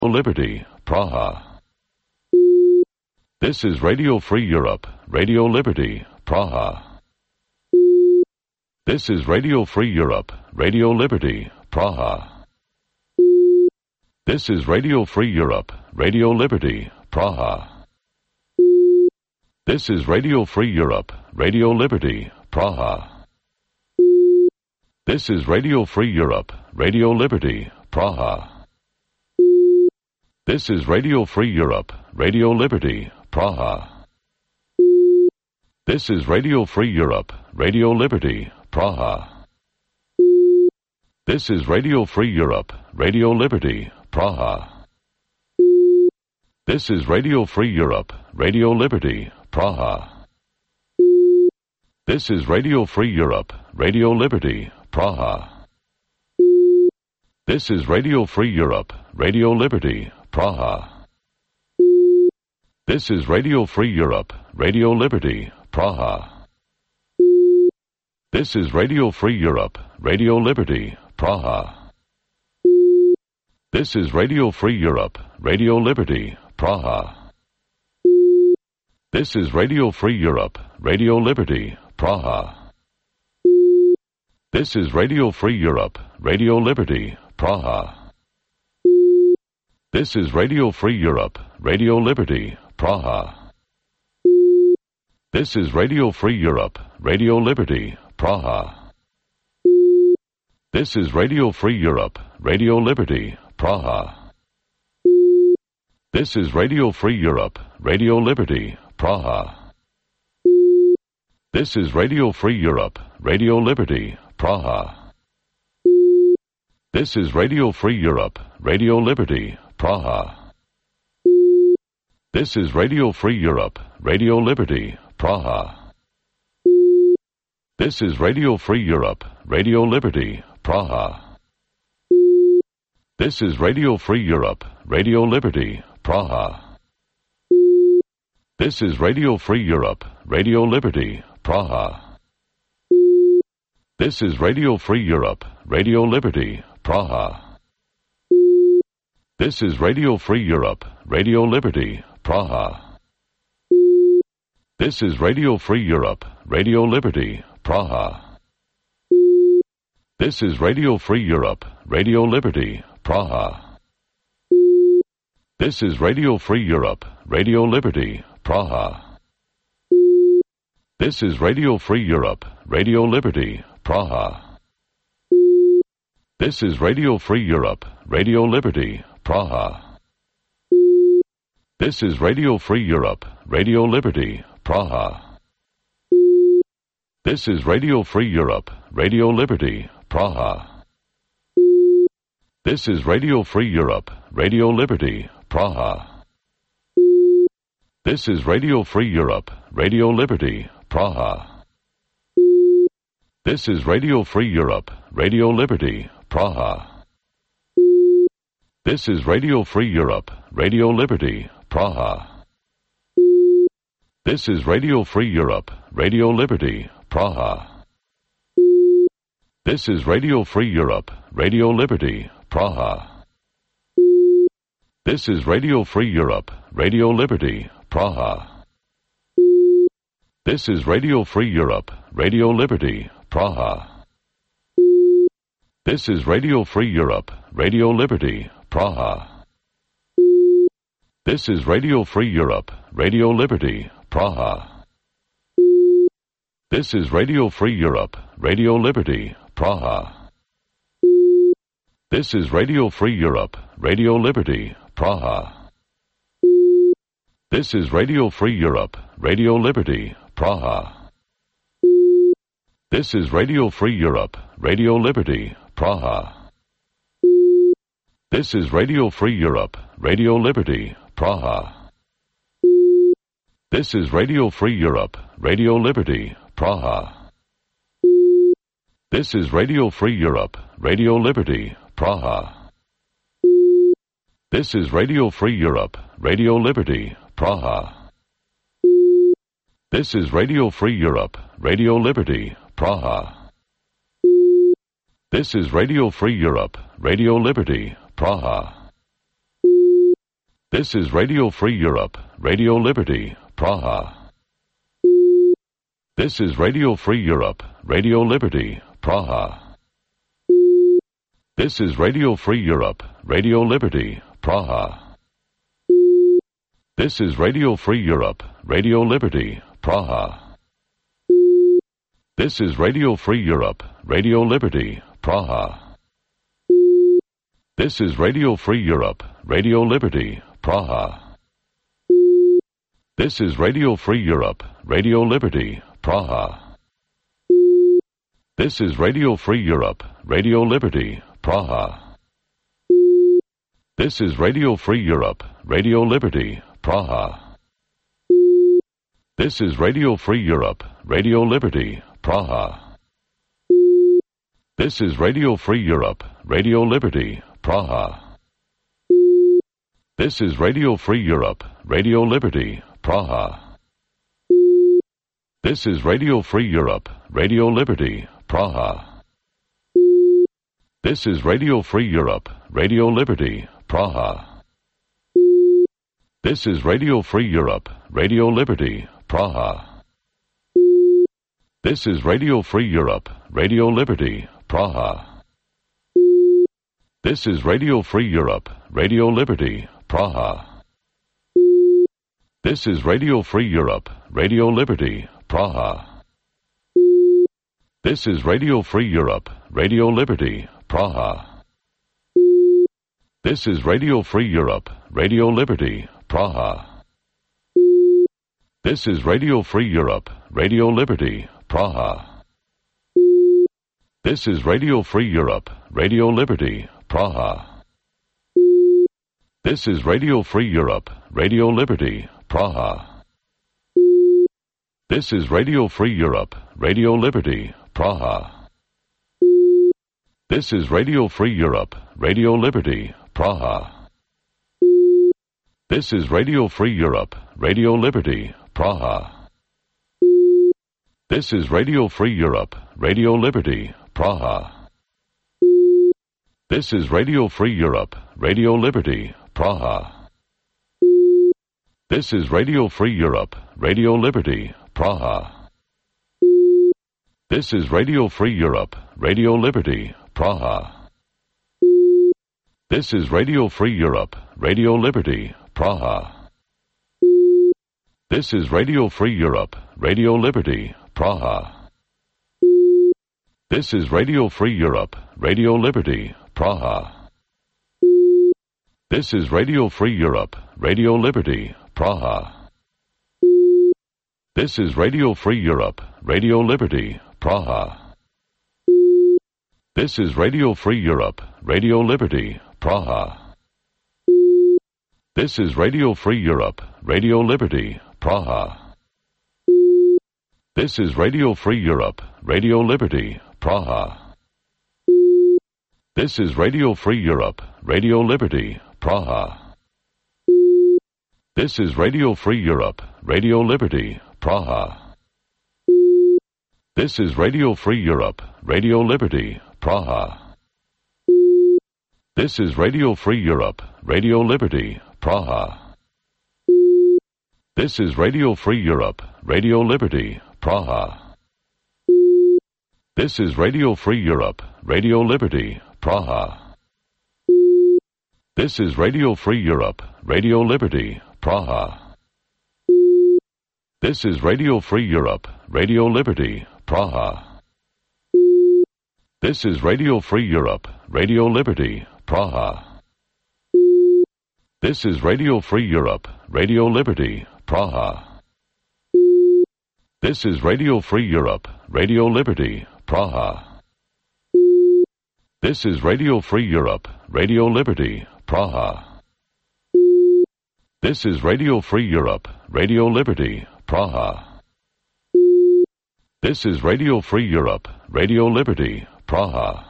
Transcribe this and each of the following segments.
Liberty, Praha. This is Radio Free Europe, Radio Liberty, Praha. This is Radio Free Europe, Radio Liberty, Praha. This is Radio Free Europe, Radio Liberty, Praha. This is Radio Free Europe, Radio Liberty, Praha. This is Radio Free Europe, Radio Liberty, Praha. This is Radio Free Europe, Radio Liberty, Praha. This is Radio Free Europe, Radio Liberty, Praha. This is Radio Free Europe, Radio Liberty, Praha. This is Radio Free Europe, Radio Liberty, Praha. This is Radio Free Europe, Radio Liberty, Praha. This is Radio Free Europe, Radio Liberty, Praha. This is Radio Free Europe, Radio Liberty, Praha. This is Radio Free Europe, Radio Liberty, Praha. This is Radio Free Europe, Radio Liberty, Praha. This is Radio Free Europe, Radio Liberty, Praha. This is Radio Free Europe, Radio Liberty, Praha. This is Radio Free Europe, Radio Liberty, Praha. This is Radio Free Europe, Radio Liberty, Praha. This is Radio Free Europe, Radio Liberty, Praha. This is Radio Free Europe, Radio Liberty, Praha. This is Radio Free Europe, Radio Liberty, Praha. This is Radio Free Europe, Radio Liberty, Praha. This is Radio Free Europe, Radio Liberty, Praha. This is Radio Free Europe, Radio Liberty, Praha. This is Radio Free Europe, Radio Liberty, Praha. This is Radio Free Europe, Radio Liberty, Praha. This is Radio Free Europe, Radio Liberty, Praha. This is Radio Free Europe, Radio Liberty, Praha. This is Radio Free Europe, Radio Liberty, Praha. This is Radio Free Europe, Radio Liberty, Praha. This is Radio Free Europe, Radio Liberty, Praha. This is Radio Free Europe, Radio Liberty, Praha. This is Radio Free Europe, Radio Liberty, Praha. This is Radio Free Europe, Radio Liberty, Praha. This is Radio Free Europe, Radio Liberty, Praha. This is Radio Free Europe, Radio Liberty, Praha. This is Radio Free Europe, Radio Liberty, Praha. This is Radio Free Europe, Radio Liberty, Praha. This is Radio Free Europe, Radio Liberty, Praha. This is Radio Free Europe, Radio Liberty, Praha. This is Radio Free Europe, Radio Liberty, Praha. This is Radio Free Europe, Radio Liberty, Praha. This is Radio Free Europe, Radio Liberty, Praha. This is Radio Free Europe, Radio Liberty, Praha. This is Radio Free Europe, Radio Liberty, Praha. This is Radio Free Europe, Radio Liberty, Praha. This is Radio Free Europe, Radio Liberty, Praha. This is Radio Free Europe, Radio Liberty, Praha. This is Radio Free Europe, Radio Liberty, Praha. This is Radio Free Europe, Radio Liberty, Praha. This is Radio Free Europe, Radio Liberty, Praha. This is Radio Free Europe, Radio Liberty, Praha. This is Radio Free Europe, Radio Liberty, Praha. This is Radio Free Europe, Radio Liberty, Praha. This is Radio Free Europe, Radio Liberty, Praha. This is Radio Free Europe, Radio Liberty, Praha. This is Radio Free Europe, Radio Liberty, Praha. This is Radio Free Europe, Radio Liberty, Praha. This is Radio Free Europe, Radio Liberty, Praha. This is Radio Free Europe, Radio Liberty, Praha. This is Radio Free Europe, Radio Liberty, Praha. This is Radio Free Europe, Radio Liberty, Praha. This is Radio Free Europe, Radio Liberty, Praha. This is Radio Free Europe, Radio Liberty, Praha. This is Radio Free Europe, Radio Liberty, Praha. This is Radio Free Europe, Radio Liberty, Praha. This is Radio Free Europe, Radio Liberty, Praha. This is Radio Free Europe, Radio Liberty, Praha. This is Radio Free Europe, Radio Liberty, Praha. This is Radio Free Europe, Radio Liberty, Praha. This is Radio Free Europe, Radio Liberty, Praha. This is Radio Free Europe, Radio Liberty, Praha. This is Radio Free Europe, Radio Liberty, Praha. This is Radio Free Europe, Radio Liberty, Praha. This is Radio Free Europe, Radio Liberty, Praha. This is Radio Free Europe, Radio Liberty, Praha. This is Radio Free Europe, Radio Liberty, Praha. This is Radio Free Europe, Radio Liberty, Praha. This is Radio Free Europe, Radio Liberty, Praha. This is Radio Free Europe, Radio Liberty, Praha. This is Radio Free Europe, Radio Liberty, Praha. This is Radio Free Europe, Radio Liberty, Praha. This is Radio Free Europe, Radio Liberty, Praha. This is Radio Free Europe, Radio Liberty, Praha. This is Radio Free Europe, Radio Liberty, Praha. This is Radio Free Europe, Radio Liberty, Praha. This is Radio Free Europe, Radio Liberty, Praha. This is Radio Free Europe, Radio Liberty, Praha. This is Radio Free Europe, Radio Liberty, Praha. This is Radio Free Europe, Radio Liberty, Praha. This is Radio Free Europe, Radio Liberty, Praha. This is Radio Free Europe, Radio Liberty, Praha. This is Radio Free Europe, Radio Liberty, Praha. This is Radio Free Europe, Radio Liberty, Praha. This is Radio Free Europe, Radio Liberty, Praha. This is Radio Free Europe, Radio Liberty, Praha. This is Radio Free Europe, Radio Liberty, Praha. This is Radio Free Europe, Radio Liberty, Praha. This is Radio Free Europe, Radio Liberty, Praha. This is Radio Free Europe, Radio Liberty, Praha. This is Radio Free Europe, Radio Liberty, Praha. This is Radio Free Europe, Radio Liberty, Praha. This is Radio Free Europe, Radio Liberty, Praha. This is Radio Free Europe, Radio Liberty, Praha. This is Radio Free Europe, Radio Liberty, Praha. This is Radio Free Europe, Radio Liberty, Praha. This is Radio Free Europe, Radio Liberty, Praha.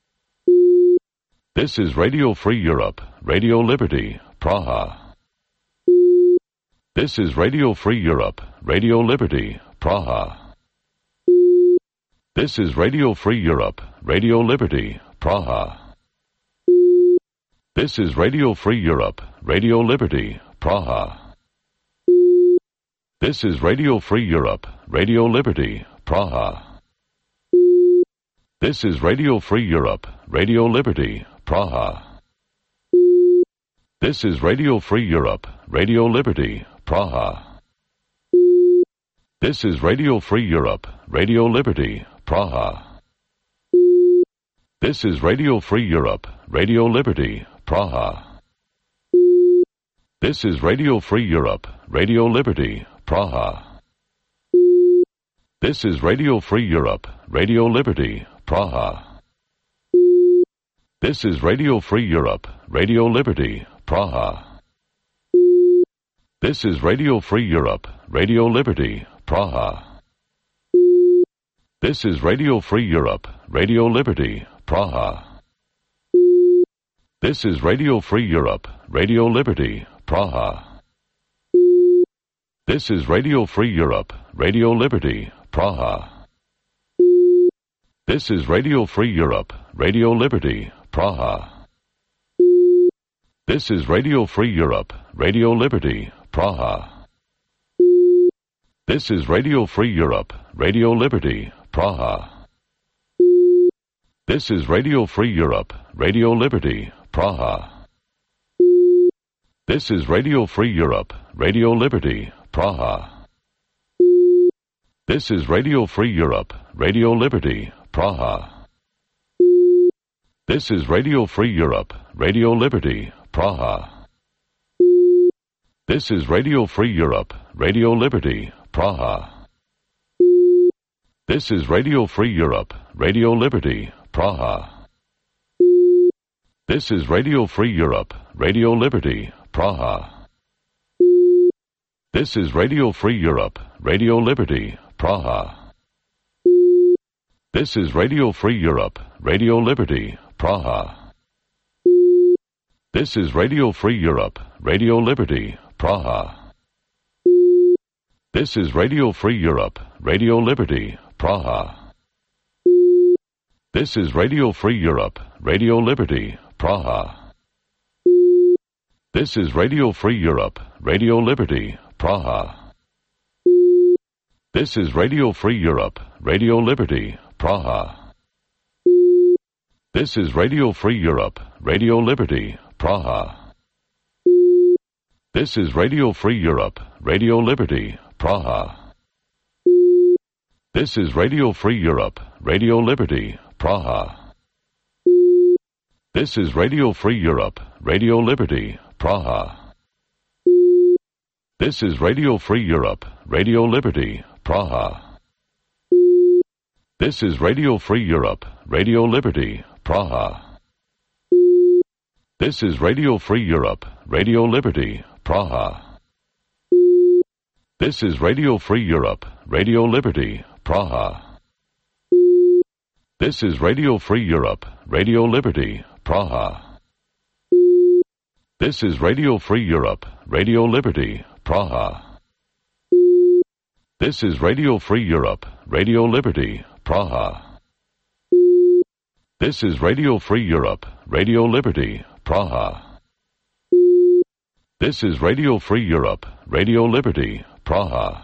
This is Radio Free Europe, Radio Liberty, Praha. This is Radio Free Europe, Radio Liberty, Praha. This is Radio Free Europe, Radio Liberty, Praha. This is Radio Free Europe, Radio Liberty, Praha. This is Radio Free Europe, Radio Liberty, Praha. This is Radio Free Europe, Radio Liberty, Praha. This is Radio Free Europe, Radio Liberty, Praha. This is Radio Free Europe, Radio Liberty, Praha. This is Radio Free Europe, Radio Liberty, Praha. This is Radio Free Europe, Radio Liberty, Praha. This is Radio Free Europe, Radio Liberty, Praha. This is Radio Free Europe, Radio Liberty, Praha. This is Radio Free Europe, Radio Liberty, Praha. This is Radio Free Europe, Radio Liberty, Praha. This is Radio Free Europe, Radio Liberty, Praha. This is Radio Free Europe, Radio Liberty, Praha. This is Radio Free Europe, Radio Liberty, Praha. This is Radio Free Europe, Radio Liberty, Praha. This is Radio Free Europe, Radio Liberty, Praha. This is Radio Free Europe, Radio Liberty, Praha. This is Radio Free Europe, Radio Liberty, Praha. This is Radio Free Europe, Radio Liberty, Praha. This is Radio Free Europe, Radio Liberty, Praha. This is Radio Free Europe, Radio Liberty, Praha. This is Radio Free Europe, Radio Liberty, Praha. This is Radio Free Europe, Radio Liberty, Praha. This is Radio Free Europe, Radio Liberty, Praha. This is Radio Free Europe, Radio Liberty, Praha. This is Radio Free Europe, Radio Liberty, Praha. This is Radio Free Europe, Radio Liberty, Praha. This is Radio Free Europe, Radio Liberty, Praha. This is Radio Free Europe, Radio Liberty, Praha. This is Radio Free Europe, Radio Liberty, Praha. This is Radio Free Europe, Radio Liberty, Praha. This is Radio Free Europe, Radio Liberty, Praha. This is Radio Free Europe, Radio Liberty, Praha. This is Radio Free Europe, Radio Liberty, Praha. This is Radio Free Europe, Radio Liberty, Praha. This is Radio Free Europe, Radio Liberty, Praha. This is Radio Free Europe, Radio Liberty, Praha. This is Radio Free Europe, Radio Liberty, Praha. This is Radio Free Europe, Radio Liberty, Praha. This is Radio Free Europe, Radio Liberty, Praha. This is Radio Free Europe, Radio Liberty, Praha. This is Radio Free Europe, Radio Liberty, Praha. This is Radio Free Europe, Radio Liberty, Praha.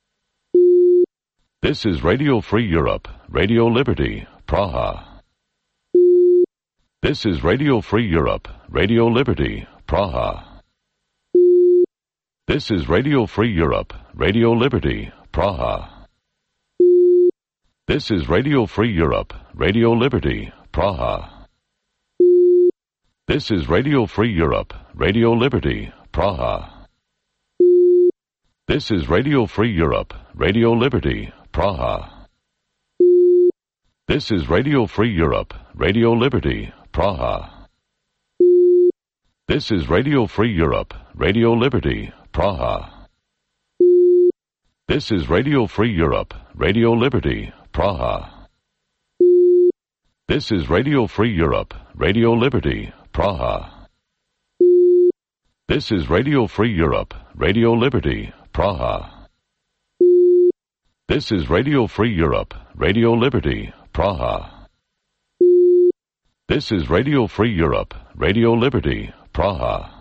This is Radio Free Europe, Radio Liberty, Praha. This is Radio Free Europe, Radio Liberty, Praha. This is Radio Free Europe, Radio Liberty, Praha. This is Radio Free Europe, Radio Liberty, Praha. This is Radio Free Europe, Radio Liberty, Praha. This is Radio Free Europe, Radio Liberty, Praha. This is Radio Free Europe, Radio Liberty, Praha. This is Radio Free Europe, Radio Liberty, Praha. This is Radio Free Europe, Radio Liberty, Praha. This is Radio Free Europe, Radio Liberty, Praha. This is Radio Free Europe, Radio Liberty, Praha. This is Radio Free Europe, Radio Liberty, Praha. This is Radio Free Europe, Radio Liberty, Praha.